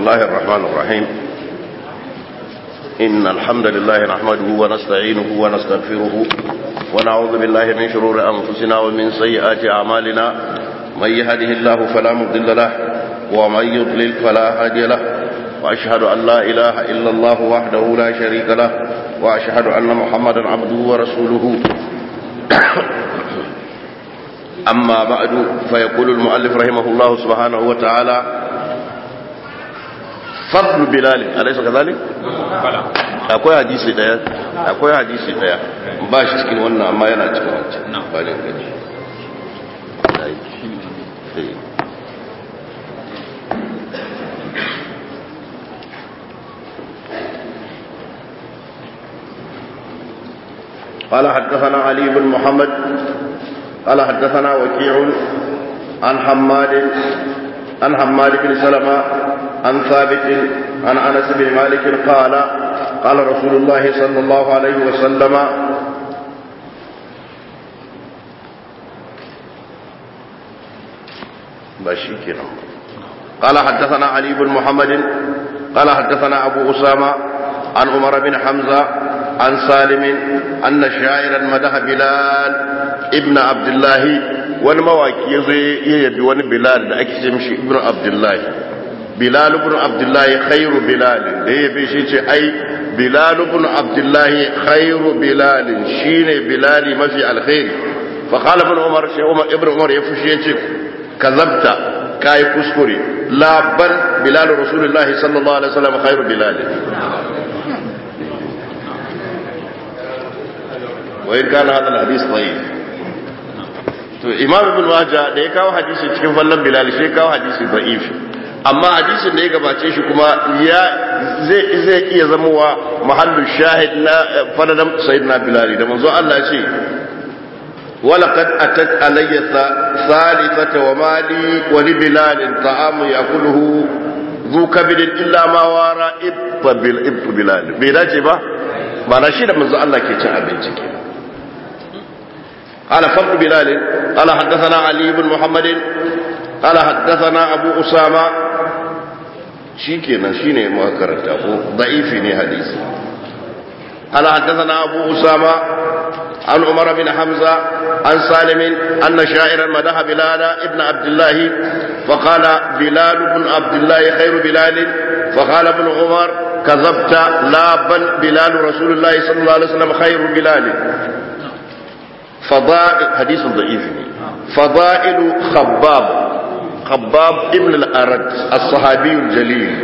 الله الرحمن الرحيم إن الحمد لله نحمده ونستعينه ونستغفره ونعوذ بالله من شرور أنفسنا ومن سيئات أعمالنا من يهده الله فلا مضل له ومن يضلل فلا هادي له وأشهد أن لا إله إلا الله وحده لا شريك له وأشهد أن محمدا عبده ورسوله أما بعد فيقول المؤلف رحمه الله سبحانه وتعالى فضل بلال أليس كذلك؟ akwai hadisi daya ba shi cikin wannan amma yana cikin wancan balin gaji قال حدثنا علي بن محمد قال حدثنا وكيع عن حماد بن سلمة عن ثابت عن أنس بن مالك قال قال رسول الله صلى الله عليه وسلم بشيكنا قال حدثنا علي بن محمد قال حدثنا أبو أسامة عن عمر بن حمزة عن سالم أن شاعرا مدح بلال ابن عبد الله والمواكي يبي ون بلال أكسمشي ابن عبد الله بلال بن عبد الله خير بلال يبي شيء أي بلال بن عبد الله خير بلال شين بلال ما في الخير فقال ابن عمر ابن عمر يفشي كذبت كاي كسكري لا بل بلال رسول الله صلى الله عليه وسلم خير بلال وإن كان هذا الحديث ضعيف to imam ibn majah da ya kawo hadisi cikin fallan bilal shi kawo hadisi da'if amma hadisin da ya gabace shi kuma zai iya zamowa mahallu shahid na fadadan sayyidina bilal da manzo Allah ya ce walaqad atat alayya salifata wa mali wa li bilal ta'amu yakuluhu zu kabidin illa ma wara ibn bilal bai dace ba na shi da manzo Allah ke cin abinci ke قال فضل بلال قال حدثنا علي بن محمد قال حدثنا أبو أسامة شيكنا شيني ما كرته ضعيفني حديث قال حدثنا أبو أسامة عن عمر بن حمزة عن سالم أن شاعرا مدح بلال ابن عبد الله فقال بلال بن عبد الله خير بلال فقال ابن عمر كذبت لا بل بلال رسول الله صلى الله عليه وسلم خير بلال فضائل حديث ضعيف فضائل خباب ابن الأرد الصحابي الجليل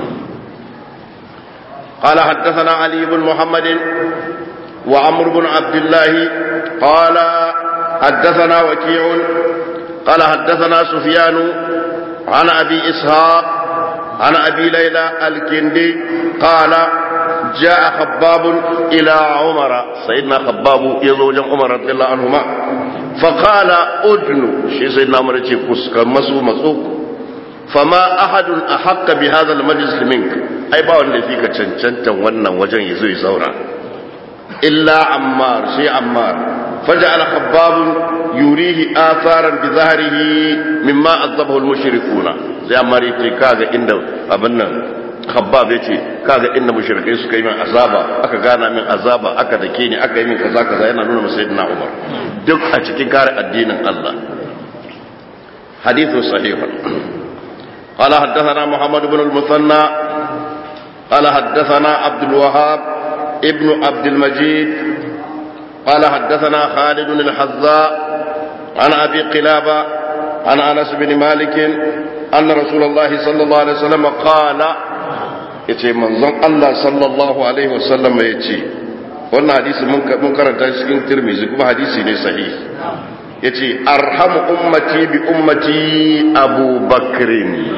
قال حدثنا علي بن محمد وعمر بن عبد الله قال حدثنا وكيع قال حدثنا سفيان عن أبي إسحاق عن أبي ليلى الكندي قال جاء خباب إلى عمر سيدنا خباب يزوج عمر رضي الله عنهما فقال أدن سيدنا عمر يقول مسوق فما أحد أحق بهذا المجلس منك أي باو اللي فيك تشنشنتا ونن وجن يزوي زورا إلا عمار عمار فجعل خباب يريه آثارا بظهره مما أضبه المشركون زي عمار يتكاغ إن أبنى khabbab yace kaga inda mushrikai suka yi min azaba aka gana min azaba aka dake ni aka yi min kaza yana nuna masa sayyidina Umar duk a cikin kare addinin Allah hadithu sahih qala haddathana Muhammad ibn al-Muthanna qala haddathana Abdul Wahhab ibn Abdul Majid qala haddathana Khalid al-Hazza an Abi Qilaba an Anas bin Malik anna Rasulullah sallallahu alaihi wasallam qala yace manzon Allah sallallahu alaihi wasallam yace wannan hadisi mun karanta shi cikin Tirmidhi kuma hadisi ne sahih yace arhamu ummati bi ummati Abu Bakr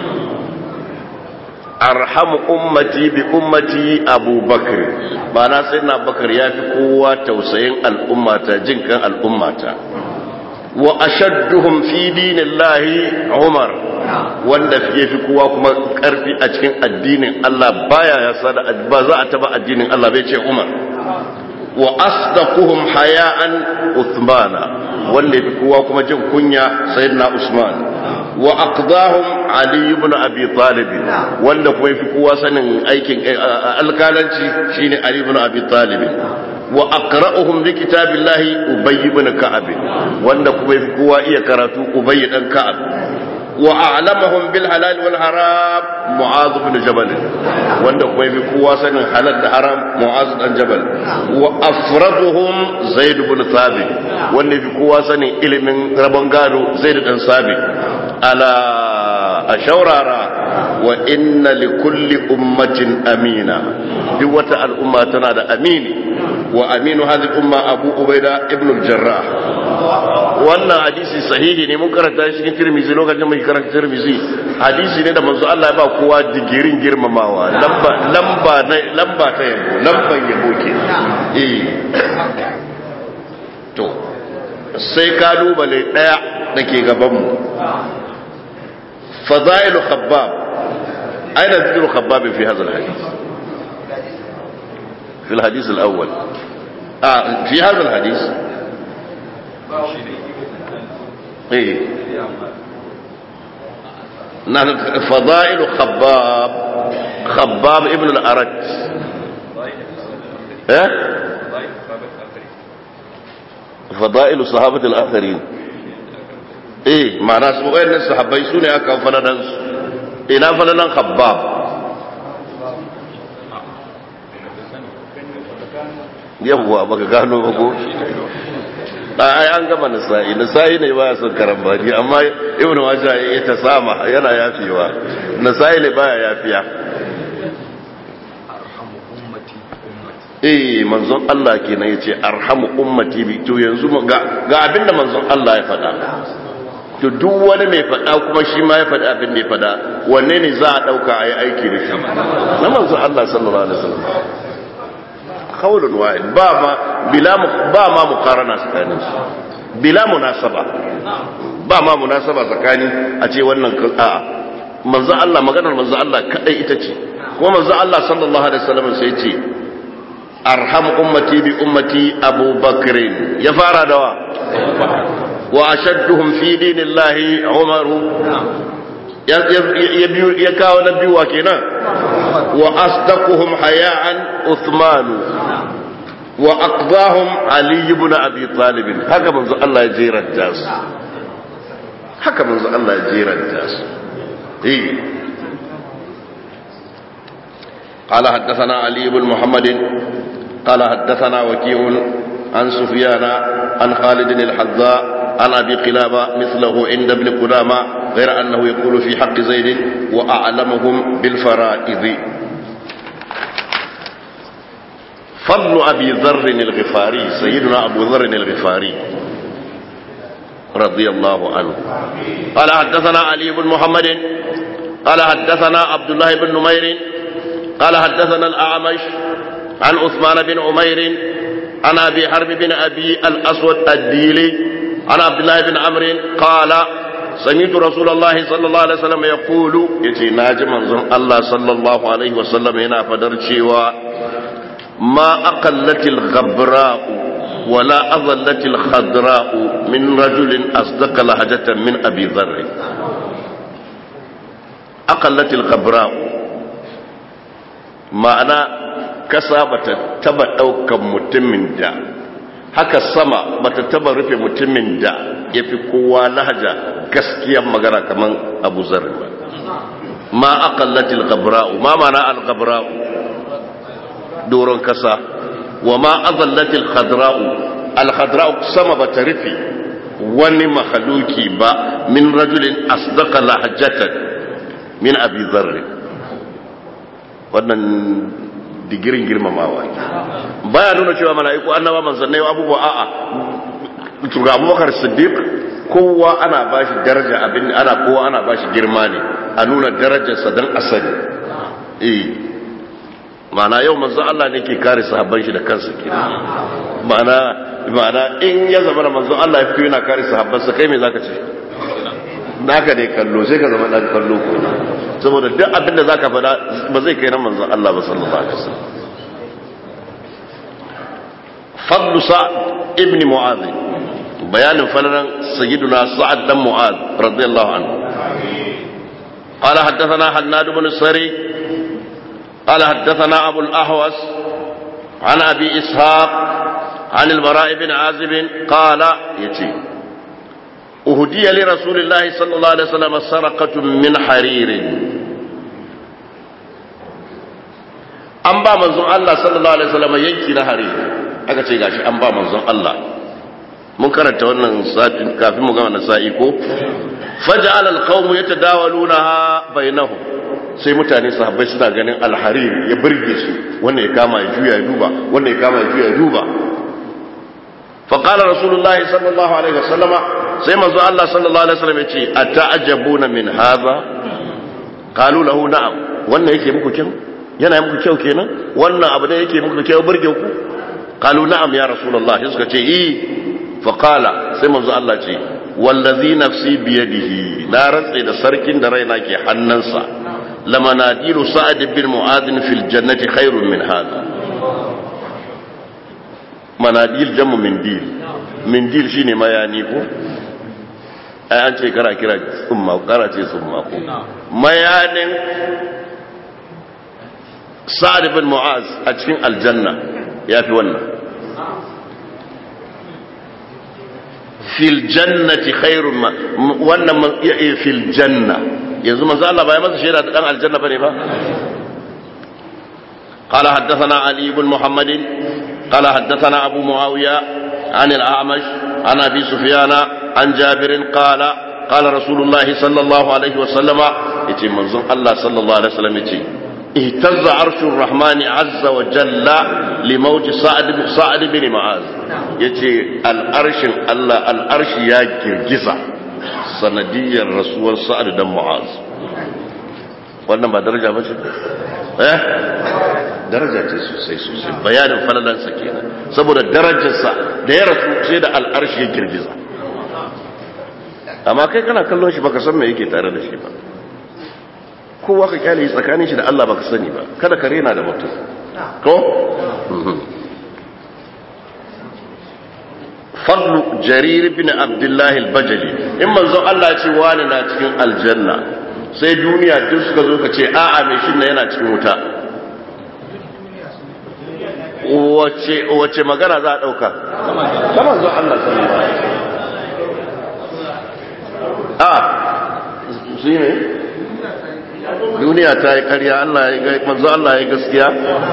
arhamu ummati bi ummati Abu Bakr bana sayyidina Bakar yafi kowa tausayin al'ummata jinkan al'ummata wa ashadduhum fi dinillahi Umar wanda fiye fi kowa kuma karfi a cikin addinin Allah baya ya sada ba za a taba addinin Allah bai ce Umar wa asdaquhum haya'an Uthman wanda fi kowa kuma jin kunya sayyidina Usman wa aqdahum Ali ibn Abi Talib wanda kuma yafi kowa sanin aikin alkalanci shine Ali ibn Abi Talib wa aqra'uhum li kitabillahi Ubay ibn Ka'ab wanda kuma yafi kowa iya karatu Ubay dan Ka'ab wa a'lamahum bil halal wal haram Mu'adh ibn Jabal wanda kuma yafi kowa sanin halal da haram Mu'adh dan Jabal wa afraduhum Zaid ibn Thabit wanda yafi kowa sanin ilimin rabon gado Zaid dan Thabit ala ashaurara wa inna likulli ummatin amina duk wata al'umma tana da amini wa aminu hadhihi umma Abu Ubaida ibn al-Jarrah wannan hadisi sahihi ne mun karanta shi cikin Tirmidhi lokacin mun karanta Tirmidhi hadisi ne da manzo Allah ya ba kowa digirin girmamawa lamba ta yabo lamban yabo ke to sai kalubale daya dake gaban mu فضائل خباب أين ذكر خباب في هذا الحديث في الحديث الأول في هذا الحديث إيه فضائل خباب ابن الأرت فضائل صحابة الآخرين ma'ana su wayannan sahabbai sune aka faladan su ina faladan Khabbab yawwa baka gano ba ko ai an gama nasa'i ne baya son karambani amma ibnu majah ya ta sama yana yafewa nasa'i ne baya yafiya manzon Allah kenan yace arhamu ummati bi to yanzu ga abinda manzon Allah ya faɗa to duk wani mai faɗa kuma shi ma ya faɗi abin da ya faɗa wanne ne za a ɗauka a yi aiki da shi na manzo Allah sallallahu alaihi wasallam qawlun wahid ba ma muqarana tsakanin su bila munasaba ba ma munasaba tsakani a ce wannan a'a manzo Allah maganar manzo Allah kadai ita ce kuma manzo Allah sallallahu alaihi wasallam sai ya ce arham ummati bi ummati Abu Bakr ya fara dawa وأشدهم في دين الله عمر يكاو نبي وكنا وأصدقهم حياء عثمان وأقضاهم علي بن أبي طالب هكذا منذ الله يجير الجاس هكذا منذ الله يجير الجاس قال حدثنا علي بن محمد قال حدثنا وكيع عن سفيان عن خالد الحذاء عن أبي قلابة مثله عند ابن قدامة غير أنه يقول في حق زيد وأعلمهم بالفرائض فضل أبي ذر الغفاري سيدنا أبو ذر الغفاري رضي الله عنه قال حدثنا علي بن محمد قال حدثنا عبد الله بن نمير قال حدثنا الأعمش عن عثمان بن عمير عن أبي حرب بن أبي الأسود الديلي عن عبد الله بن عمرو قال سمعت رسول الله صلى الله عليه وسلم يقول يتي ناجي منزون الله صلى الله عليه وسلم هنا فدر cewa ما أقلت الغبراء ولا أظلت الخضراء من رجل أصدق لهجة من أبي ذر أقلت الغبراء معنى كسابة تبت أو كمتمن دا haka sama bata taba rufe mutumin da yafi kowa lahaja gaskiyar magana kaman Abu Zarr ba ma aqallatil ghabra'u ma mana al ghabra'u doron kasa wa ma azallatil khadra'u al khadra'u sama bata rufe wani makhluki ba min rajulin asdaqa lahjatan min Abi Zarr wannan digirin girmamawa baya nuna cewa mala'iku annaba manzannai abubuwa a'a tuga Abubakar Siddiq kowa ana bashi daraja kowa ana bashi girma ne a nuna darajarsa dan asali ma'ana yau manzo Allah ne ke kare sahabban shi da kansa kenan ma'ana in ya zama manzo Allah ya fito yana kare sahabbansa kai me zaka ce naka dai kallo sai ka zama dan kallo ko saboda duk abin da zaka faɗa ba zai kai nan manzon Allah ba sallallahu alaihi wasallam fadlu sa'd ibn mu'adh bayanin falalan sayyiduna sa'd dan mu'adh radiyallahu anhu قال حدثنا حناد بن السري قال حدثنا أبو الأحوص عن أبي إسحاق عن البراء بن عازب قال يتي أهدي لرسول الله صلى الله عليه وسلم سرقة من حرير an ba manzon Allah sallallahu alaihi wasallam yanki na hari aka ce gashi an ba manzon Allah mun karanta wannan satin kafin mu ga wannan sa'i ko faj'al al-qawm yatadawalunaha bainahum sai mutane sahabbai suna ganin al-harir ya burge su wannan ya kama ya juya ya duba wannan ya kama ya juya ya duba fa qala rasulullah sallallahu alaihi wasallama sai manzon Allah sallallahu alaihi wasallam ya ce ata'ajabuna min hadha qalu lahu na'am wannan yake muku kin yana muku kyau kenan wannan abu da yake muku kyau burge ku qalu na'am ya rasulullah sai suka ce fa qala sai manzo Allah ce wallazi nafsi biyadihi na rantsa da sarkin da raina ke hannunsa lamanadilu sa'ad bin mu'adh fil jannati khairun min hadha manadil jamu mindil shine mayani ko ai an ce kira tsumma ce tsumma ko mayanin sa'ad bin mu'az a cikin aljanna ya fi wannan fil jannati khairun wannan fil janna yanzu manzo Allah ba ya masa shaida da dan aljanna bane ba قال حدثنا علي بن محمد قال حدثنا أبو معاوية عن الأعمش عن أبي سفيان عن جابر قال رسول الله صلى الله عليه وسلم يتي منظم الله صلى الله عليه وسلم يتي اهتز عرش الرحمن عز وجل لموت سعد بن معاذ يتي الأرش يا جرجزة سنديا رسول سعد بن معاذ wannan ba daraja ba ce daraja ce sosai bayanin falalansa kenan saboda darajarsa da ya rasu sai da al'arshi ya girgiza amma kai kana kallon shi baka san me yake tare da shi ba kowa ka kyale tsakanin shi da Allah baka sani ba kada ka rena da mutum ko fadlu jarir ibn abdullah al-bajali in manzo Allah ya ce wani na cikin aljanna sai duniya duk suka zo ka ce a'a mai shin ne yana cikin wuta wace magana za a dauka ta manzo Allah sallallahu alaihi wasallam shi ne duniya ta yi karya Allah ya manzo Allah ya gaskiya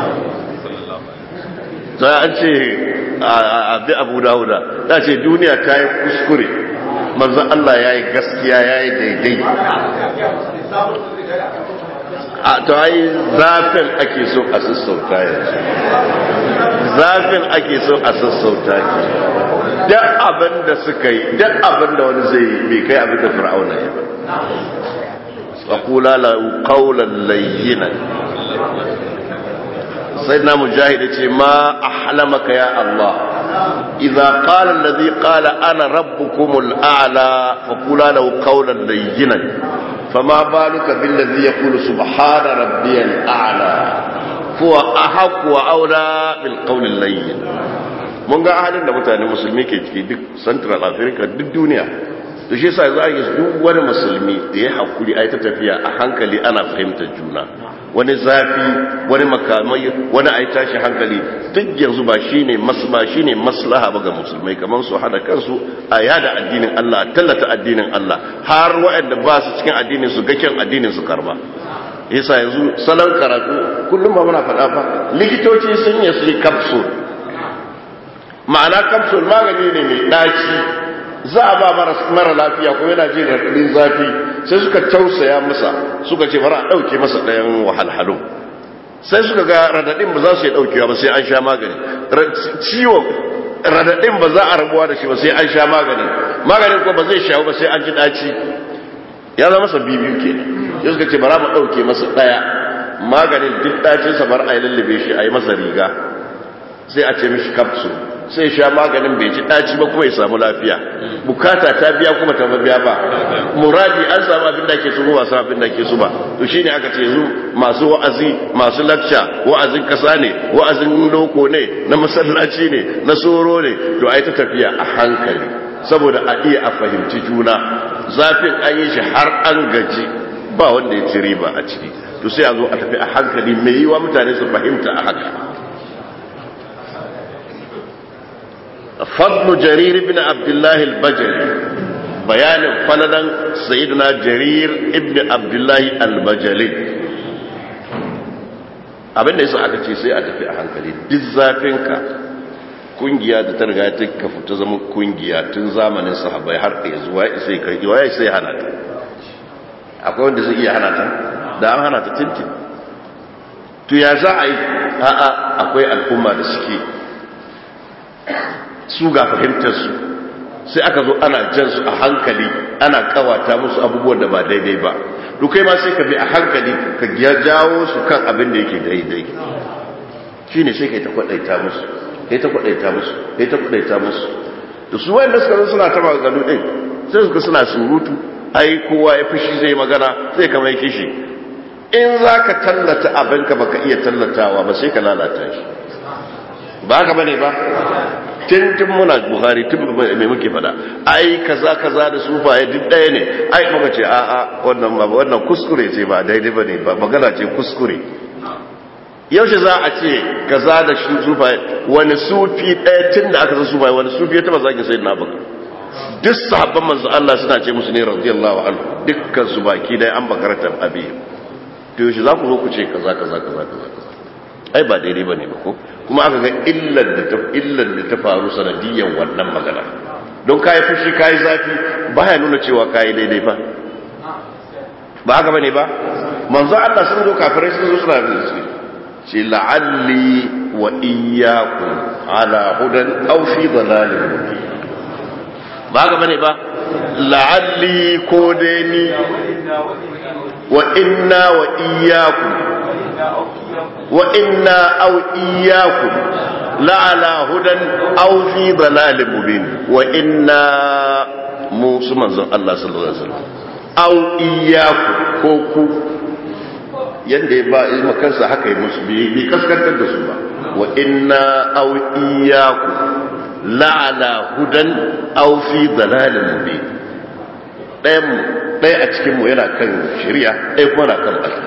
sai an ce abi Abu Dawuda ya ce duniya ta yi kuskure manzo Allah ya yi gaskiya ya yi daidai to ai zafin ake so a sassauta yanzu zafin ake so a sassauta ki duk abin da suka yi duk abin da wani zai yi bai kai abin da fir'auna ya ba وقولا له قولا لينا سيدنا مجاهد ما أحلمك يا الله إذا قال الذي قال أنا ربكم الأعلى فقولا له قولا لينا فما بالك بالذي يقول سبحان ربي الأعلى هو أحق وأولى بالقول اللين mun ga halin da mutane musulmi ke ciki duk central africa duk duniya to shi yasa za a yi duk wani musulmi da ya hakuri a ta tafiya a hankali ana fahimtar juna wani zafi wani makamai wani a tashi hankali duk yanzu ba shine maslaha ba ga musulmai kamar su hada kansu a yada addinin Allah a tallata addinin Allah har waɗanda ba su cikin addinin su ga kyan addinin su karba yasa yanzu salon karatu kullum ba muna faɗa ba likitoci sun yi su capsule ma'ana capsule magani ne mai ɗaci za a ba mara lafiya ko yana jin raɗaɗin zafi sai suka tausaya masa suka ce bari a ɗauke masa ɗayan wahalhalu sai suka ga raɗaɗin ba za su yi ɗaukewa ba sai an sha magani ciwo raɗaɗin ba za a rabuwa da shi ba sai an sha magani maganin ko ba zai shawo ba sai an ji ɗaci ya zama masa biyu ke ya suka ce bara mu ɗauke masa ɗaya maganin duk ɗacinsa bar a yi lullube shi a yi masa riga sai a ce mishi capsule sai sha maganin bai ci daci ba kuma ya samu lafiya bukata ta biya kuma ta biya ba muradi an samu abin da ke so ba samu abin da ke so ba to shine aka ce yanzu masu wa'azi masu lecture wa'azin kasa ne wa'azin loko ne na masallaci ne na soro ne to ai ta tafiya a hankali saboda a iya a fahimci juna zafin an yi shi har an gaji ba wanda ya ci riba a ciki to sai a zo a tafi a hankali mai yiwa mutane su fahimta a haka. fadlu jarir ibn abdullahi al-bajali, bayanin falalan sayyidina jarir ibn abdullahi al-bajali. abinda yasa aka ce sai a tafi a hankali, duk zafinka kungiya da ta riga ta kafu ta zama kungiya tun zamanin sahabbai har da zuwa sai kai waye sai hana ta. akwai wanda zai iya hana ta da an hana ta tintin. to ya za a yi a'a akwai al'umma da suke su ga fahimtar su sai aka zo ana jan su a hankali ana kawata musu abubuwan da ba daidai ba. dukai ma sai ka bi a hankali ka jawo su kan abin da yake daidai shine sai kai ta kwadaita musu da su wanda suka zo suna ta maganganu din sai suka suna surutu ai kowa ya fushi zai magana sai ka mai kishi. in za ka tallata abinka baka iya tallatawa ba sai ka lalata shi ba haka bane ba. tun muna Buhari tun mai muke fada ai kaza da sufaye duk ɗaya ne ai muka ce a'a wannan kuskure ce ba daidai bane ba magana ce kuskure. yaushe za a ce kaza da shi sufaye wani sufi ɗaya tun da aka san sufaye wani sufi ya taba zagin sayyidina Abubakar. duk sahabban manzo Allah suna ce musu ne radiyallahu anhu dukkan su baki dai an bakaratan abi. to yaushe za ku zo ku ce kaza ai ba daidai bane ba ko. kuma aka ga illar da ta faru sanadiyan wannan magana. don kai fushi kai zafi baya nuna cewa kai daidai fa ba haka bane ba. manzo Allah sun zo kafirai sun zo suna da su ce la'alli wa iyyakum ala hudan aw fi dhalalin mubin ba haka bane ba. la'alli ko dai ni wa inna wa iyyakum wa inna aw iyyakum la'ala hudan aw fi dhalalin mubin. wa inna musu manzon Allah sallallahu alaihi wasallam aw iyyakum ko ku yanda ya ba ilma kansa haka yi musu bi kaskantar da su ba. wa inna aw iyyakum la'ala hudan aw fi dhalalin mubin. ɗaya a cikin mu yana kan shari'a ɗaya kuma na kan bata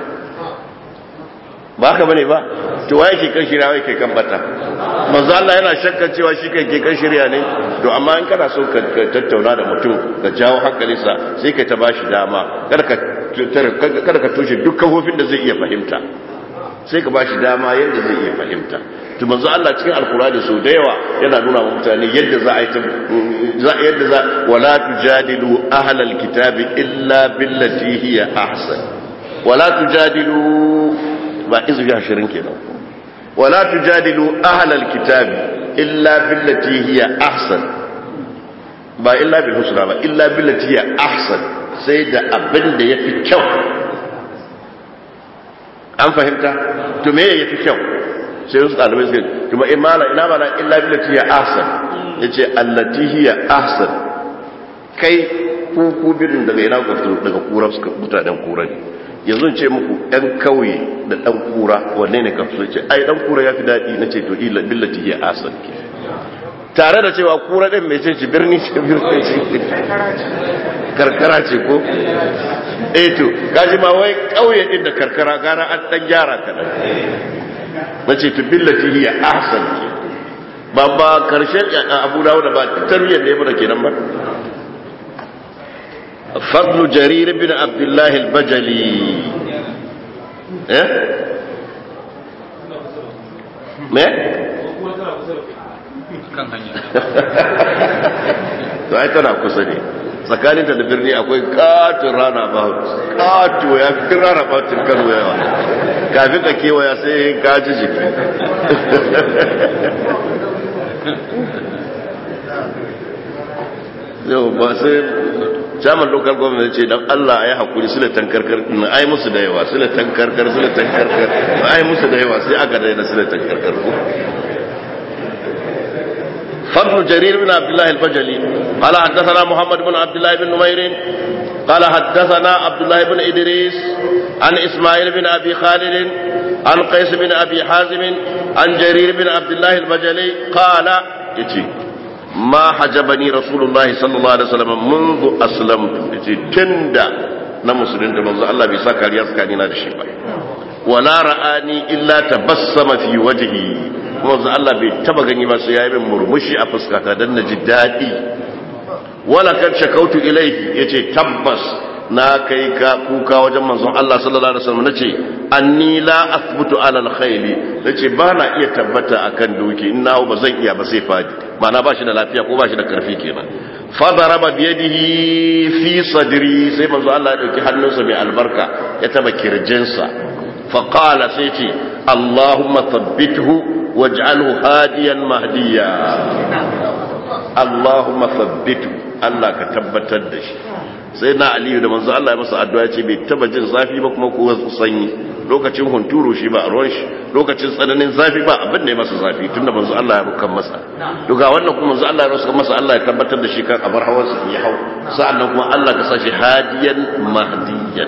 ba haka bane ba. to waye ke kan shari'a waye ke kan bata? manzo Allah yana shakkan cewa shi kai ke kan shari'a ne. to amma in kana so ka tattauna da mutum ka jawo hankalinsa sai ka ta bashi dama kada ka toshe duk kafofin da zai iya fahimta sai ka bashi dama yadda zai iya fahimta. to manzo Allah cikin alkurani so da yawa yana nuna wa mutane yadda za a yi wala tujadilu ahlal kitabi illa billati hiya ahsan. wala tujadilu ba izu ya 20 kenan. wala tujadilu ahlal kitabi illa billati hiya ahsan ba illa bil husna ba illa billati hiya ahsan sai da abin da yafi kyau. an fahimta? to me yafi kyau? sai wasu ɗalibai suke kuma ina mana illa billati hiya ahsan yace allati hiya ahsan. kai ku bin daga ina ku fito daga kura suka mutanen kura ne. yanzu ce muku ɗan kauye da ɗan kura wanne ne ka fito? ce ai ɗan kura yafi daɗi. nace to illa billati hiya ahsan ke tare da cewa kura ɗin mai ce birni ce karkara ce ko. to gaji ma wai kauye din da karkara gara an dan gyara kadan. nace to billati hiya ahsan ke ba karshen Abu Dawud ba tarbiyyar da ya bada kenan ba. fadlu jarir ibn abdullah al-bajali me kan hanya to ai tana kusa ne tsakaninta da birni akwai katon rana ba kato ya fi rana ba tun kano yawa kafin ka kewaya sai ka ji jiki. yau ba sai chairman local government ce dan Allah ya hakuri silatan karkar ai musu da yawa silatan karkar ai musu da yawa sai aka daina silatan karkar ko. فضل جرير بن عبد الله البجلي قال حدثنا محمد بن عبد الله بن نمير قال حدثنا عبد الله بن إدريس عن إسماعيل بن أبي خالد عن قيس بن أبي حازم عن جرير بن عبد الله البجلي قال ما حجبني رسول الله صلى الله عليه وسلم منذ أسلمت تندى na musulunta manzo Allah bai sa kariya tsakanina da shi ba wala ra'ani illa tabassama fi wajhi manzo Allah bai taba gani ba sai yayi min murmushi a fuskata dan naji dadi wala kan shakautu ilayhi yace tabbas na kai ka kuka wajen manzon Allah sallallahu alaihi wasallam nace anni la athbutu ala alkhayli nace ba na iya tabbata akan doki ina ba zan iya ba sai fadi ma'ana ba shi da lafiya ko ba shi da karfi kenan fa daraba bi yadihi fi sadri sai manzon Allah ya dauki hannunsa mai albarka ya taba kirjinsa fa qala sai ce Allahumma thabbithu waj'alhu hadiyan mahdiya Allahumma thabbithu Allah ka tabbatar da shi sai na Aliyu da manzo Allah ya masa addu'a ce bai taba jin zafi ba kuma ko sanyi lokacin hunturu shi ba a ruwan shi lokacin tsananin zafi ba abin da ya masa zafi tunda manzo Allah ya rukan masa to ga wannan kuma manzo Allah ya rukan masa Allah ya tabbatar da shi kan abar hawan sa ya hau sa'annan kuma Allah ka sa shi hadiyan mahdiyan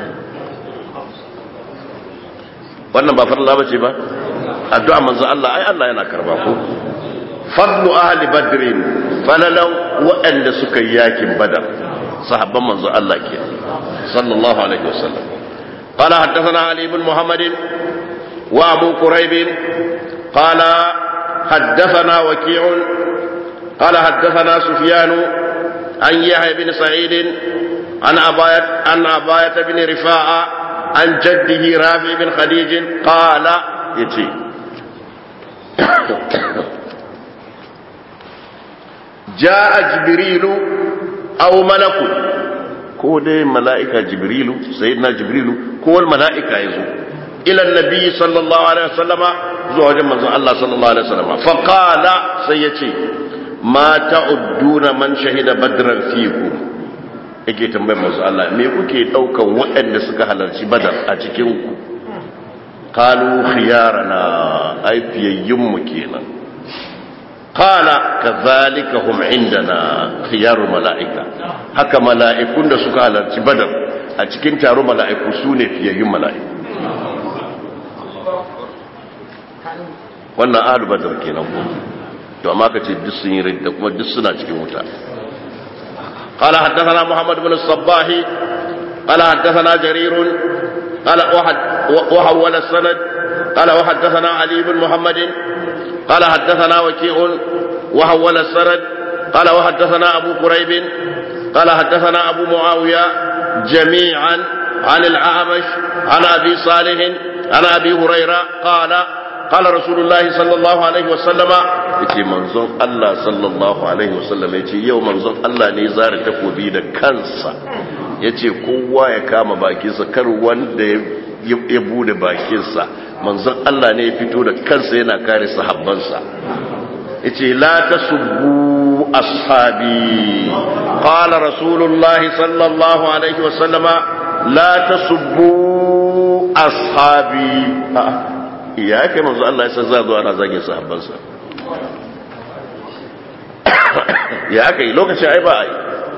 wannan ba farilla bace ba addu'a manzo Allah ai Allah yana karba ko fadlu ahli badrin falalau wa'anda suka yi yakin badar صحابة منذ الله كي صلى الله عليه وسلم قال حدثنا علي بن محمد وابو قريب قال حدثنا وكيع قال حدثنا سفيان عن يحيى بن سعيد عن عباية بن رفاعة عن جده رافع بن خديج قال يتي جاء جبريل أو ملك كود ملائكة جبريل سيدنا جبريل كل ملائكة يزو إلى النبي صلى الله عليه وسلم زوج من الله صلى الله عليه وسلم فقال سيتي ما تعدون من شهد بدرا فيكم yake tambayar manzo Allah me kuke daukan waɗanda suka halarci badar a cikin ku qalu khiyarana ay fiyayyun mu kenan qala kadhalika hum indana khiyarul malaika haka mala'ikun da suka halarci badar a cikin taro mala'iku sune fiyayyun mala'iku wannan ahlul badar kenan ko to amma kace duk sun yi ridda kuma duk suna cikin wuta قال حدثنا محمد بن الصباح قال حدثنا جرير قال وحول السند قال وحدثنا علي بن محمد قال حدثنا وكيع وحول السند قال وحدثنا أبو قريب قال حدثنا أبو معاوية جميعا عن الأعمش عن أبي صالح عن أبي هريرة قال رسول الله صلى الله عليه وسلم yace manzon Allah sallallahu alaihi wasallam yace yau manzon Allah ne zara takobi da kansa yace kowa ya kama bakinsa kar wanda ya bude bakinsa manzon Allah ne ya fito da kansa yana kare sahabbansa yace la tasubbu ashabi qala rasulullah sallallahu alaihi wasallama la tasubbu ashabi ya kai manzon Allah ya san za zo ana zagin sahabbansa ya aka yi lokacin ai ba a yi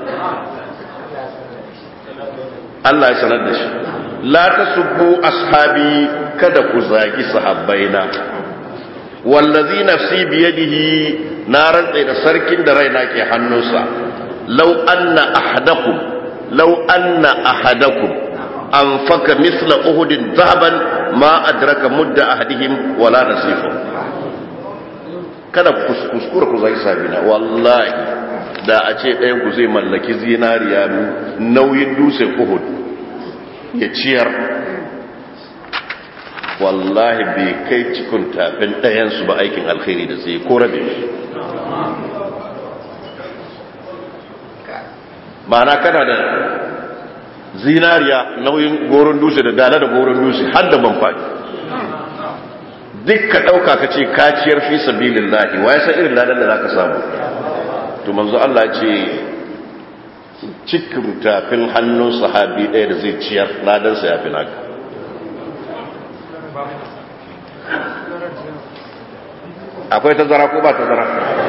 Allah ya sanar da shi la tasubbu ashabi kada ku zagi sahabbaina wallazi nafsi biyadihi na rantsa da sarkin da raina ke hannunsa law anna ahadakum anfaka misla uhudin zahaban ma adraka mudda ahadihim wala nasifa kada kuskura ku zai sabina wallahi da a ce ɗayan ku zai mallaki zinariya nauyin dutsen Uhud ya ciyar wallahi bai kai cikin tafin ɗayansu ba aikin alkhairi da zai ko rabe shi ma'ana kana da zinariya nauyin goron dutse da dala da goron dutse har da banfani duk ka ɗauka ka ce kaciyar fi sabilin lahi wa ya san irin ladan da za ka samu to manzo Allah ce cikin tafin hannun sahabi ɗaya da zai ciyar ladansa ya fi naka akwai tazara ko ba tazara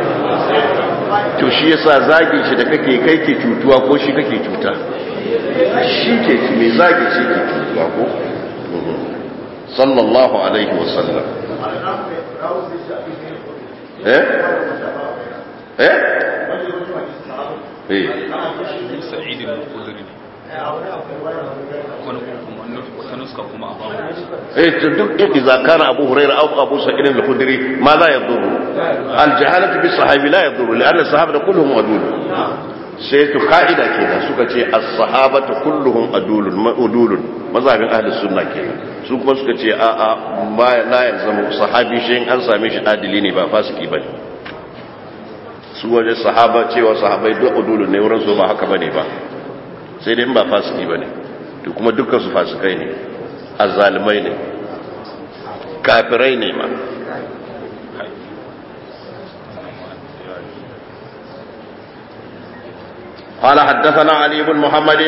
to shi yasa zagin shi da kake kai ke cutuwa ko shi kake cuta shi ke mai zagin shi ke cutuwa ko sallallahu alaihi wasallam duk idza kana Abu Hurairah aw Abu Sa'id al-Khudri ma la yadurru al-jahalatu bis sahabi la yadurru li'anna as-sahabata kulluhum adul sai to ka'ida kenan suka ce as-sahabatu kulluhum adulun mazhabin ahli sunna kenan su kuma suka ce a ba la yalzamu sahabi shi an same shi adili ne ba fasiki bane su waje sahaba cewa sahabai duk adulun ne wurin su ba haka bane ba sai dai ba fasiki bane to kuma dukkan su fasikai ne azzalimai ne kafirai ne ma قال حدثنا علي بن محمد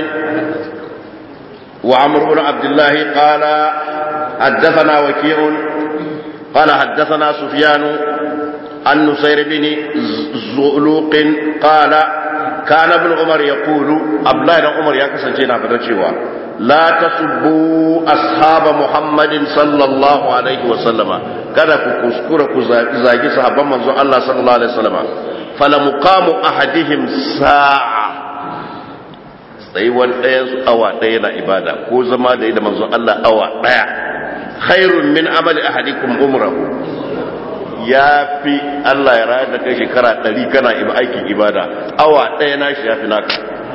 وعمر بن عبد الله قال حدثنا وكيع قال حدثنا سفيان عن نصير بن زؤلوق قال كان ابن عمر يقول أبلا بن عمر يكسنتينا فتشيوا لا تسبوا أصحاب محمد صلى الله عليه وسلم kada ku kuskura ku zagi sahabban manzon Allah sallallahu alaihi wasallam falamuqamu ahadihim sa'a tsayuwan ɗayan su awa ɗaya na ibada ko zama da manzon Allah awa ɗaya khairun min amali ahadikum umrahu ya fi Allah ya rayar da kai shekara 100 kana aikin ibada awa ɗaya na shi ya fi naka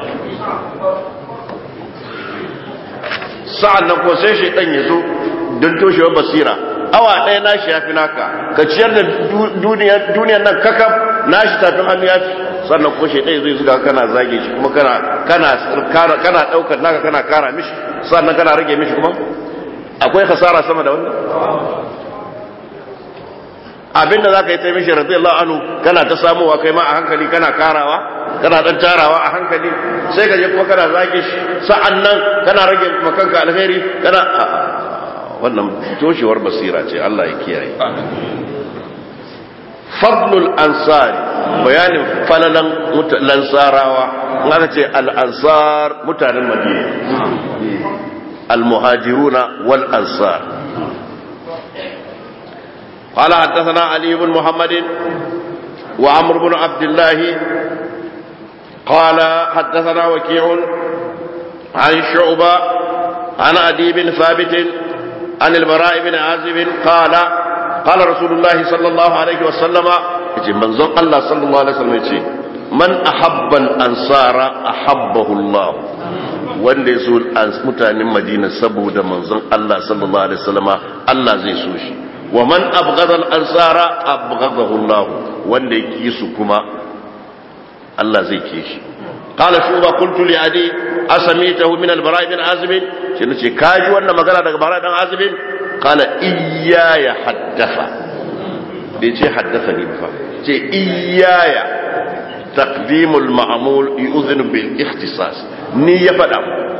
sa'an nan ko sai shi ɗan ya zo don toshewar basira awa ɗaya na shi ya fi naka ka ciyar da duniyar nan kakaf na shi tafin hannu ya fi sannan ko shi ɗaya zai zuga kana zage shi kuma kana ɗaukar naka kana kara mishi sannan kana rage mishi kuma akwai hasara sama da wannan abinda za ka yi taimishi radiyallahu anhu kana ta samuwa kai ma a hankali kana karawa kana dan tarawa a hankali sai ka je kuma kana zage shi sa'an nan kana rage makanka alheri kana wannan toshewar basira ce Allah ya kiyaye fadlul ansari bayanin falalan lansarawa aka ce al-ansar mutanen madina al-muhajiruna wal ansar قال حدثنا علي بن محمد وعمر بن عبد الله قال حدثنا وكيع عن شعبة عن عدي بن ثابت عن البراء بن عازب قال رسول الله صلى الله عليه وسلم منزل الله صلى الله عليه وسلم من أحب الأنصار أحبه الله wanda ya so mutanen Madina saboda manzon Allah sallallahu alaihi wasallama Allah zai so shi wa man abghadha al-ansara abghadahu Allah wanda yake su kuma Allah zai ke shi qala shuba qultu li adi asamitahu min al-bara' ibn azib shi nace kaji wannan magana daga bara dan azib qala iyaya haddatha bai ce haddathani ba ce iyaya taqdimul ma'mul yu'dhinu bil ikhtisas ni ya fada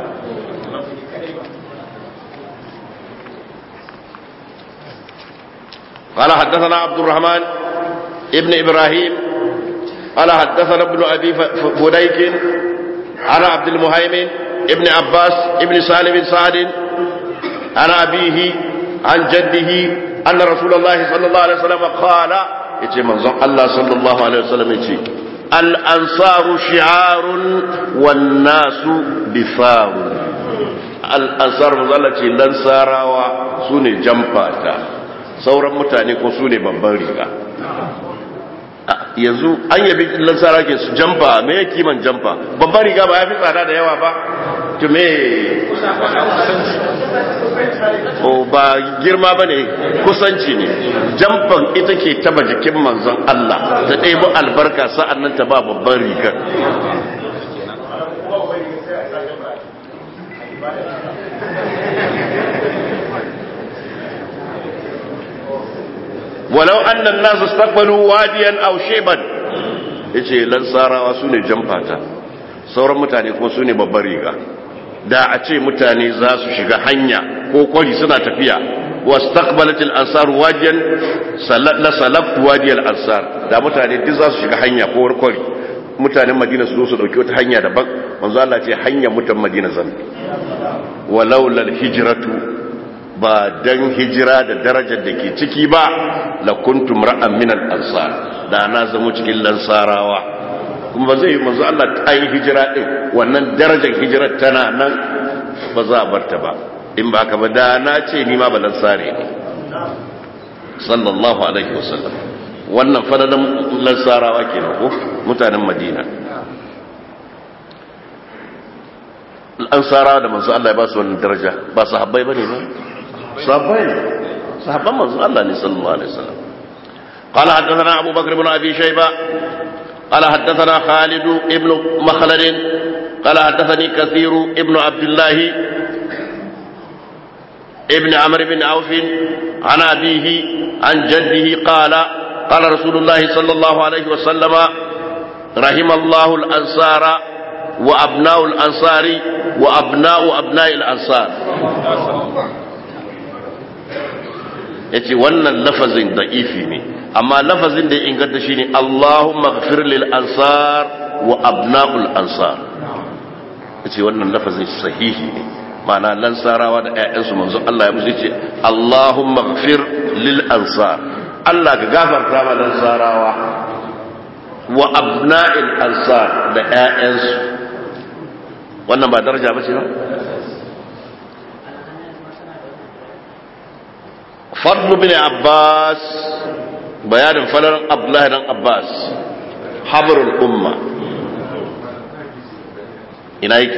قال حدثنا عبد الرحمن ابن إبراهيم قال حدثنا ابن أبي فديك عن عبد المهيمن ابن عباس ابن سالم بن سعد عن أبيه عن جده أن رسول الله صلى الله عليه وسلم قال يتي منظر الله صلى الله عليه وسلم يتي الأنصار شعار والناس بثار الأنصار مظلة لنصارى وسوني جنباتا sauran mutane ko su ne babban riga yanzu an yabi lansara ke su jamfa me ya kiman jamfa babban riga ba ya fi tsada da yawa ba to me o ba girma ba ne kusanci ne jamfan ita ke taba jikin manzon Allah ta ɗaibu albarka sa'an nan ta ba babban rigar walau annan nasu staqbalu wadiyan aw shayban yace lansarawa sune jamfata sauran mutane kuma sune babbar riga da a ce mutane za su shiga hanya ko kwari suna tafiya wastaqbalat al-ansar wadiyan la salaf wadi al-ansar da mutane duk za su shiga hanya ko kwari mutanen Madina su zo su dauki wata hanya daban manzo Allah ce hanya mutan Madina zan walau lal hijratu ba dan hijira da darajar da ke ciki ba la kuntum ra'an min al-ansar da na zama cikin lansarawa kuma ba zai yi manzo Allah ta yi hijira din wannan darajar hijirar tana nan ba za a barta ba in ba ka ba da na ce ni ma balan sare ne sallallahu alaihi wasallam wannan fadalan lansarawa kenan ko mutanen Madina ansarawa da manzo Allah ya ba su wannan daraja ba sahabbai bane ba sahabbai sahabban manzo Allah ne sallallahu alaihi wasallam قال حدثنا أبو بكر بن أبي شيبة قال حدثنا خالد ابن مخلد قال حدثني كثير ابن عبد الله ابن عمرو بن عوف عن أبيه عن جده قال قال رسول الله صلى الله عليه وسلم رحم الله الأنصار وأبناء الأنصار وأبناء أبناء الأنصار yace wannan lafazin da'ifi ne amma lafazin da ya inganta shine Allahumma ighfir lil ansar wa abna'ul ansar yace wannan lafazin sahihi ne ma'ana lansarawa da ƴaƴansu manzo Allah ya musu yace Allahumma ighfir lil ansar Allah ka gafarta ma lansarawa wa abna'il ansar da ƴaƴansu wannan ba daraja bace ba فضل بن عباس بيان فضل عبد الله بن عباس حبر الأمة إنايك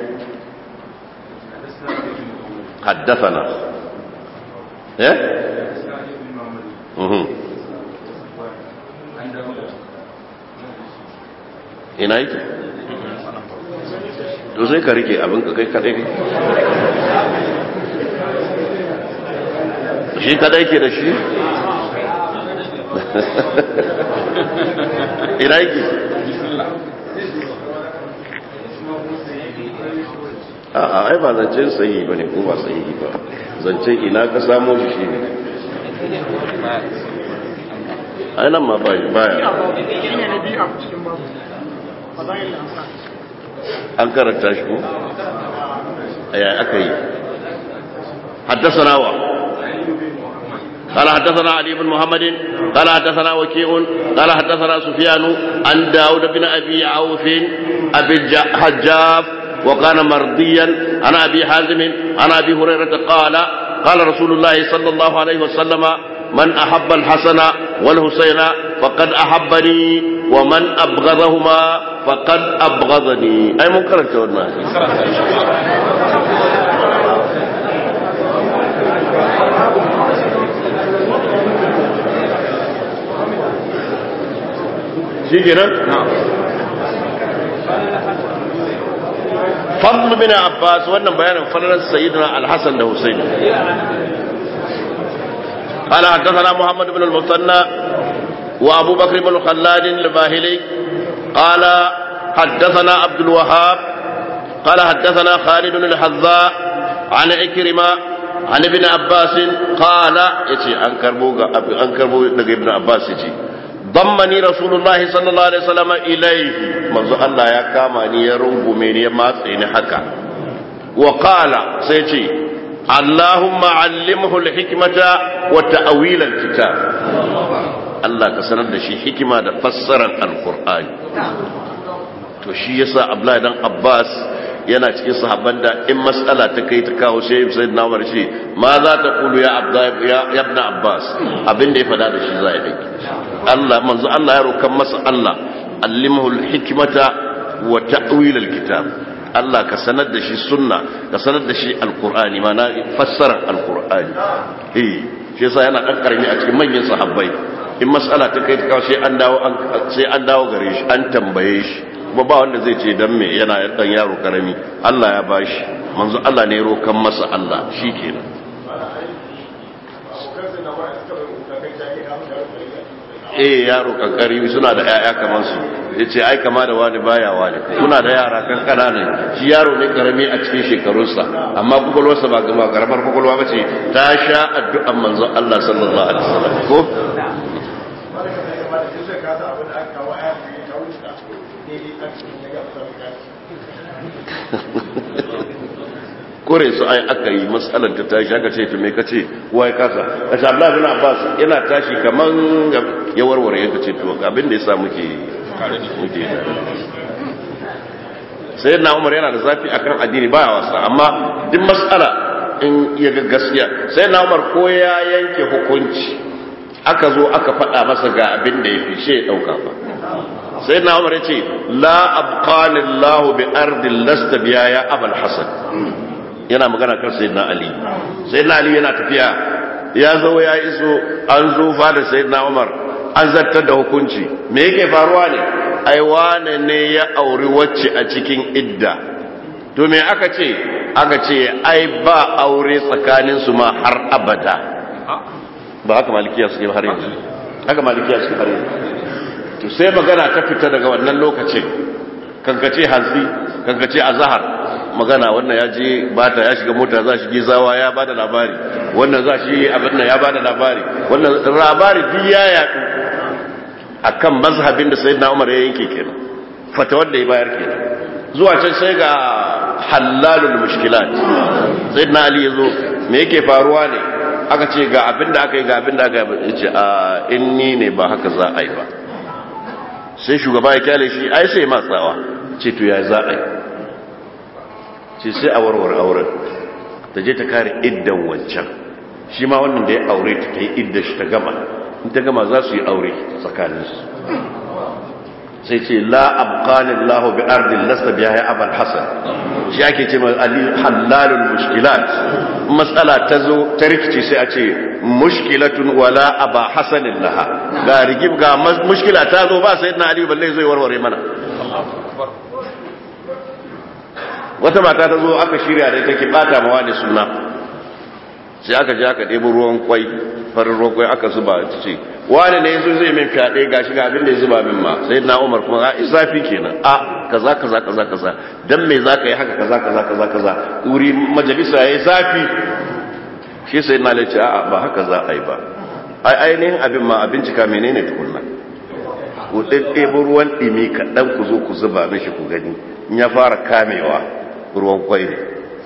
حدثنا إيه إنايك to sai ka rike abin ka kai kadai ne shi kadai ke da shi ina yake a'a ai ba zancen sahihi bane ko ba sahihi ba zancen ina ka samo shi ne ai nan ma baya an karanta shi ko aya aka yi حدثنا قال حدثنا علي بن محمد قال حدثنا وكيع قال حدثنا سفيان عن داود بن أبي عوف أبي الحجاب وكان مرضيا عن أبي حازم عن أبي هريرة قال قال رسول الله صلى الله عليه وسلم من أحب الحسن والحسين فقد أحبني ومن أبغضهما فقد أبغضني أي منكر التورنا شيء كده فضل بن عباس وانا بيان فضل سيدنا الحسن والحسين قال حدثنا محمد بن المثنى وابو بكر بن خلاد الباهلي قال حدثنا عبد الوهاب قال حدثنا خالد بن الحذاء عن عكرمة عن ابن عباس قال يتي انكربو ابن عباس يتي ضمني رسول الله صلى الله عليه وسلم إليه منذ الله يا كاماني يرنغ مني ماتيني حكا وقال سيتي اللهم علمه الحكمة وتأويل الكتاب الله كسند شي حكمة فسر القرآن to shi yasa Abdullahi dan Abbas yana cikin sahabban da in mas'ala ta kai ta kawo sai sayyidina Umar shi ma za ta kulu ya Abdullahi ya ibn Abbas abin da ya fada da shi za ya dake Allah manzo Allah ya rokan masa Allah allimhu alhikmata wa ta'wil alkitab Allah ka sanar da shi sunna ka sanar da shi alqur'ani mana fassara alqur'ani shi yasa yana dan karami a cikin manyan sahabbai in mas'ala ta kai ta kawo sai an dawo gare shi an tambaye shi kuma ba wanda zai ce dan me yana dan yaro karami Allah ya bashi manzo Allah ne rokan masa Allah shikenan yaro kankari suna da yaya kaman su yace ai kama da wani baya wani kuna da yara kankana ne shi yaro ne karami a cikin shekarunsa amma kokolwarsa ba karamar kokolwa bace ta sha addu'an manzo Allah sallallahu alaihi wasallam ko kore su ai aka yi matsalar ta tashi aka ce to me kace wai kasa Abdullah bin Abbas yana tashi kaman ya warware yake ce to abin da yasa muke sai na Umar yana da zafi akan addini baya wasa, amma duk mas'ala in ya ga gaskiya sai na Umar ko ya yanke hukunci aka zo aka faɗa masa ga abin da ya fi shi ya ɗauka ba. sai na Umar ya ce la abqani Allah bi ardin lasta biya ya Abul Hasan, yana magana kan sayyidina Ali. sayyidina Ali yana tafiya ya zo ya iso an zo fada sayyidina Umar an zartar da hukunci. Me yake faruwa ne? ai wane ne ya auri wacce a cikin idda. to me aka ce? aka ce ai ba aure tsakanin su ma har abada. ba haka malikiya suke har yanzu? haka malikiya suke har yanzu. to sai magana ta fita daga wannan lokacin, kankace hanzi kankace azhar, magana wannan ya je bata ya shiga mota za shi gizawa ya bada labari, wannan za shi abin nan ya bada labari, wannan labari duk ya yaɗu akan mazhabin da sayyidina Umar ya yanke kenan, fatawar da ya bayar kenan. zuwa can sai ga halalul mushkilat. sayyidina Ali yazo, me yake faruwa ne? aka ce ga abin da aka yi, ga abin da aka yi. yace a inni ne ba haka za a yi ba. sai shugaba ya kyale shi, ai sai matsawa ce to ya za a yi, ce sai a warware auren, ta je ta kare iddan wancan, shi ma wannan da ya aure ta yi iddan shi ta gama, in ta gama za su yi aure tsakaninsu. sai ce la abqani Allah bi ardin lasta biha ya Abul Hasan, shi ake ce mai ali halalul mushkilat. mas'ala ta zo ta rikici sai a ce mushkilatun wala aba hasanin laha, ga rigib ga mushkila ta zo ba sayyidina Ali balle zai warware mana. wata mata ta zo aka shirya da take bata mawa da suna, sai aka je aka ɗebo ruwan kwai, farin ruwan kwai aka zuba, ta ce wani ne yanzu zai min fyaɗe ga shi ga abin da ya zuba min ma. sai na Umar kuma a zafi kenan, a kaza kaza kaza kaza, dan me za ka yi haka kaza kaza kaza kaza, wuri majalisa ya yi zafi. shi sai na lace a ba haka za a yi ba, ai ainihin abin ma a bincika menene tukunna, ku ɗebo ruwan ɗimi kaɗan ku zo ku zuba mishi ku gani, in ya fara kamewa ruwan kwai ne.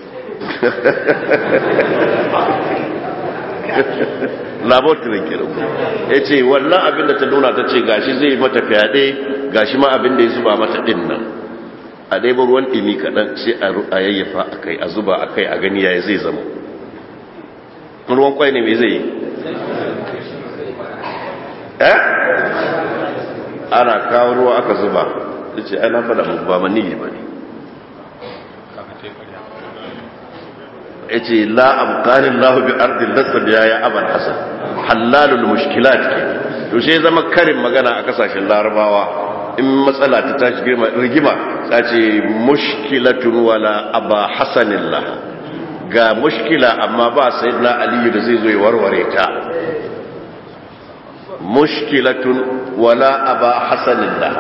laboratorin kiran ya ce wannan abin da ta nuna, ta ce gashi zai mata fyaɗe, gashi ma abin da ya zuba mata ɗin nan, a ɗaya ruwan ɗimi kaɗan sai a yayyafa a kai, a zuba a kai, a gani yaya zai zama. ruwan kwai ne mai zai yi? ana kawo ruwa aka zuba, ta ce ana faɗa muku ba maniyi ba ne. yace la abqani Allah bi ardin lasta biya ya Abul Hasan, halalul mushkilat ke. to sai zama karin magana a kasashen Larabawa, in matsala ta tashi rigima ta ce mushkilatun wala aba hasanillah, ga mushkila amma ba sayyidina Ali da zai zo ya warware ta. mushkilatun wala aba hasanillah,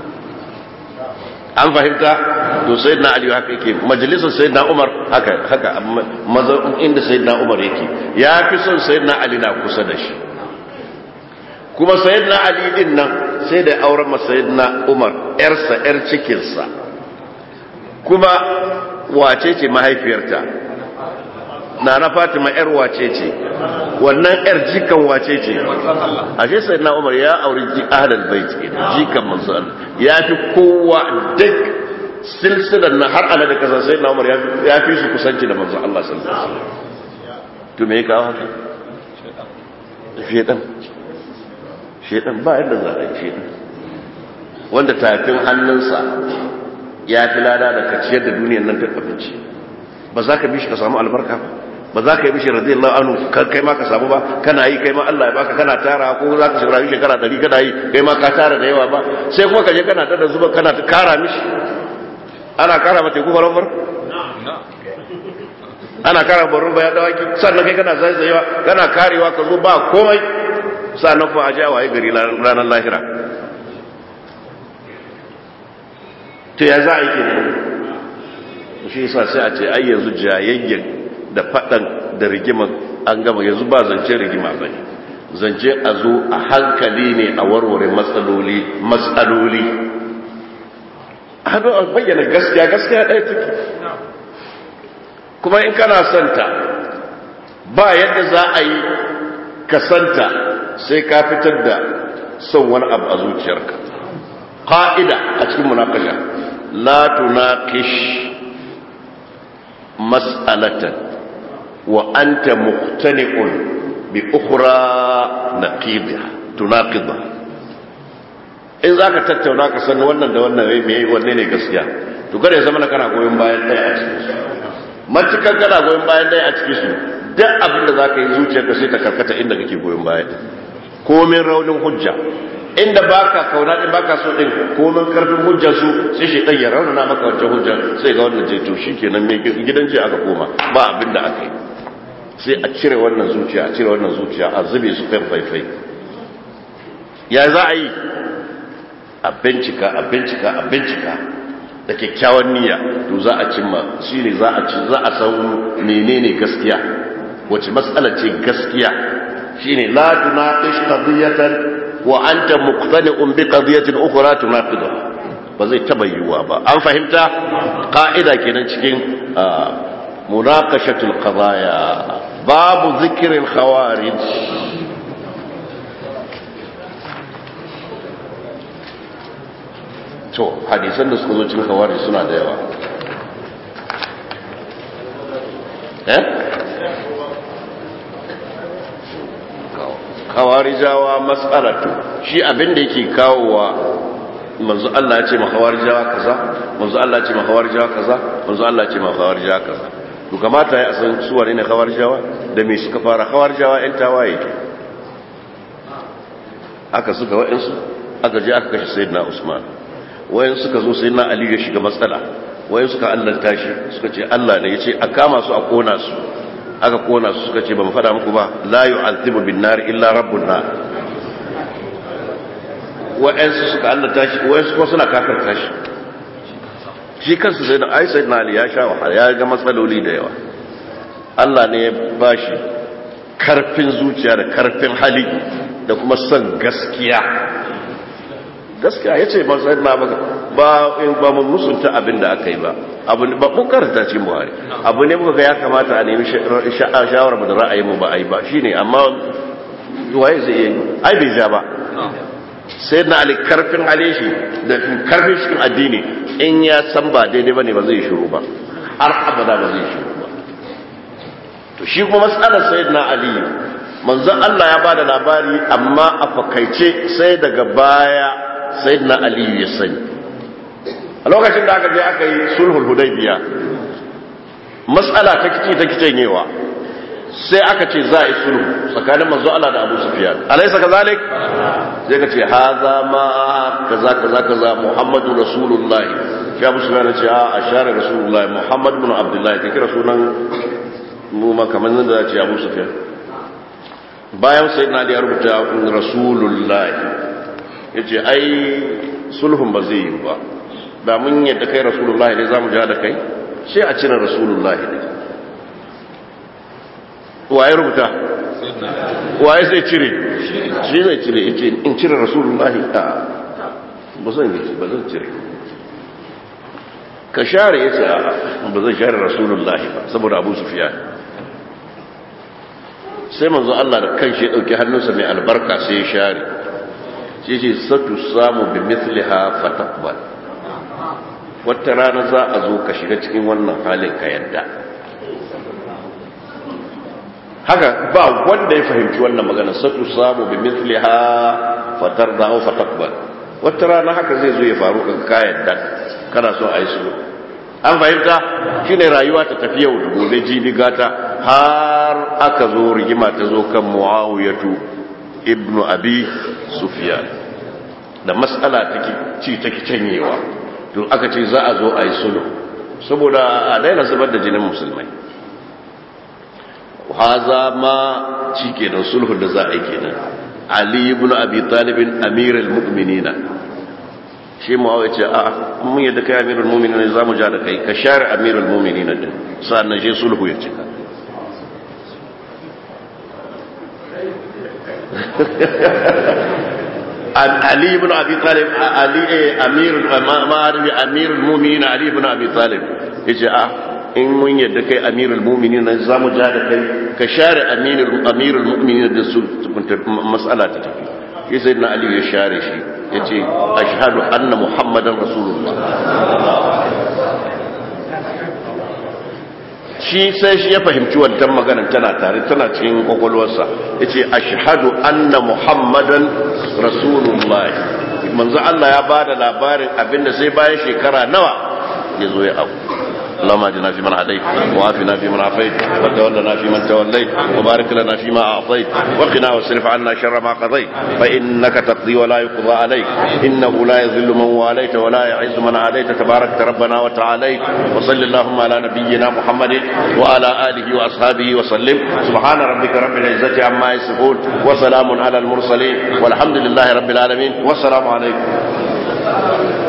an fahimta? to sayyidina Ali haka yake, majalisar sayyidina Umar haka mazan inda sayyidina Umar yake, ya fi son sayyidina Ali na kusa da shi. kuma sayyidina Ali din nan sai da auren sayyidina Umar yarsa yar cikinsa. kuma wace ce mahaifiyarta? Nana Fatima yar wace ce? wannan yar jikan wace ce? ashe sayyidina Umar ya auri ahlul bait, jikan manzo Allah, ya fi kowa duk silsilar na har ana da kaza sayyidina Umar ya fi su kusanci da manzo Allah sallallahu alaihi wasallam. to me ya kawo haka? shedan ba yadda za a yi shedan, wanda tafin hannunsa ya fi lada da kaciyar da duniyar nan ta abinci. ba za ka bi shi ka samu albarka ba? ba za ka yi bishi radiyallahu anhu kai ma ka samu ba? kana yi kai ma Allah ya baka, kana tara, ko za ka shirayi shekara 100 kana yi kai ma ka tara da yawa ba? sai kuma ka je kana da zuba kana ta kara mishi. ana kara mata ku barobar, ana kara barobar ba ya dawaki, sannan kai kana zaizayewa kana karewa ka zo ba komai, sannan fa aje waye gari ranar lahira. to ya za a yi kenan? shi yasa sai a ce ai yanzu jayayyen da fadan da rigiman an gama, yanzu ba zance rigima ba ne, zance a zo a hankali ne a warware matsaloli a hannu a bayyana gaskiya ɗaya take. kuma in kana santa ba yadda za a yi ka santa sai ka fitar da son wani abu a zuciyarka. qa'ida a cikin munaqasha la tunaqish mas'alatan wa anta muqtani'un bi ukhra naqidha tunaqidha. In zaka tattauna ka san wannan da wannan me wanne ne gaskiya, to kada ya zama kana goyon bayan ɗaya a cikin su. Matukan kana goyon bayan ɗaya a cikin su, duk abin da zaka yi zuciyarka sai ta karkata inda kake goyon baya. Komin raunin hujja, inda baka kauna din baka so din, komin karfin hujjar su sai shi dan ya raunana maka wancan hujja, sai ga wannan je to shikenan me gidan ce aka koma ba abin da aka yi. Sai a cire wannan zuciya, a cire wannan zuciya, a zube su kan faifai. Ya za a yi? A bincika da kyakkyawan niyya, to za a cimma shi ne za a san menene gaskiya, wace matsala ce gaskiya. shi ne la tunaqish qadiyatan wa anta muqtani'un bi qadiyatin ukhra tunaqidha, ba zai taba yiwuwa ba. An fahimta? Ka'ida kenan cikin munaqashatul qadaya, babu zikril khawarij. To hadisan da suka zo cikin khawarij suna da yawa. Khawarijawa mas'alatu, shi abin da yake kawowa manzo Allah ya ce ma khawarijawa kaza, manzo Allah ya ce ma khawarijawa kaza, manzo Allah ya ce ma khawarijawa kaza. To kamata ya san su wane ne khawarijawa, da me suka fara. Khawarijawa ɗan tawaye aka suka wa'insu aka je aka kashe sayyidina Usman, wayan suka zo sayyidina Ali ya shiga matsala, wayan suka allanta shi suka ce Allah ne ya ce a kama su a kona su, aka kona su suka ce ba mu fada muku ba la yu'azzibu bin nar illa rabbun nar. Wa'ansu suka allanta shi, wa'ansu kuma suna kakarta shi. Shi kansu sayyidina Ali ya sha wahala, ya ga matsaloli da yawa. Allah ne ya bashi karfin zuciya da karfin hali da kuma son gaskiya. Gaskiya yace ba sayyidina ba mu musunta abin da aka yi ba, abu ne ba mun karanta cikin Buhari, abu ne muka ga ya kamata a nemi shawara mu da ra'ayi mu ba ai ba shine, amma waye zai yi ai bai ja ba. Sai na Ali karfin hali shi da karfin cikin addini, in ya san ba daidai bane ba zai shiru ba, har abada ba zai shiru ba. To shi kuma mas'alar sayyidina Ali, manzon Allah ya bada labari amma a fakaice, sai daga baya sayyidina Ali ya sani. A lokacin da aka je aka yi sulhul hudaybiya, mas'ala ta kicenyewa, sai aka ce za a yi sulhu tsakanin manzo Allah da Abu Sufyan, alaysa kazalik? Sai ka ce haza ma kaza Muhammadu Rasulullahi. Shi Abu Sufyan ya ce a share Rasulullahi, Muhammad ibn Abdullah, ka kira sunan mu ma kamar nan da ce Abu Sufyan. Bayan sayyidina Ali ya rubuta Rasulullahi, yace ai sulhun ba zai yi ba, da mun yadda kai Rasulullahi ne zamu ja da kai, sai a cire Rasulullahi ne. Waye rubuta? Waye zai cire? Shi zai cire. Yace in cire Rasulullahi a ba zan cire. Ka share, yace ba zan share Rasulullahi ba saboda Abu Sufyan. Sai manzo Allah da kanshi ya dauki hannunsa mai albarka sai ya share. Shi ce satu samu bi mithliha fataqbal. Wata rana za a zo ka shiga cikin wannan halin ka yadda. Haka ba wanda ya fahimci wannan magana, satu samu bi mithliha fatarda aw fataqbal. Wata rana haka zai zo ya faru ka yadda kana so a yi sulhu. An fahimta? Shine rayuwa ta tafi yau da gobe jibi gata, har aka zo rigima ta zo kan Muawiyatu ibnu Abi Sufyan, da mas'ala take canyewa, to aka ce za a zo a yi sulhu saboda a daina zubar da jinin musulmai. Haza ma ci kenan sulhu da za a yi kenan. Ali ibn Abi Talib amirul mu'minina, shi Muawiya ce a mun yadda kai amirul mu'minina za mu ja da kai, ka share amirul mu'minina din, sannan shi sulhu ya cika. Ali ibn Abi Talib, amirul mu'minin Ali ibn Abi Talib yace a in mun yadda kai amirul mu'minin za mu ja da kai, ka share amirul mu'minin da su tukunta mas'ala ta tafi. Shi sai na Ali ya share shi, yace ashhadu anna muhammadan rasulullah. Shi sai shi ya fahimci wannan maganar tana cikin kwakwalwarsa yace ashhadu anna muhammadan rasulullah. Manzo Allah ya bada labarin abinda sai bayan shekara nawa yazo ya abu. اللهم اهدنا فيمن هديت وعافنا فيمن عافيت وتولنا فيمن توليت وبارك لنا فيما اعطيت وقنا واصرف عنا شر ما قضيت فانك تقضي ولا يقضى عليك انه لا يذل من واليت ولا يعز من عاديت تبارك ربنا وتعاليت وصل اللهم على نبينا محمد وعلى اله واصحابه وسلم سبحان ربك رب العزه عما يصفون وسلام على المرسلين والحمد لله رب العالمين والسلام عليكم.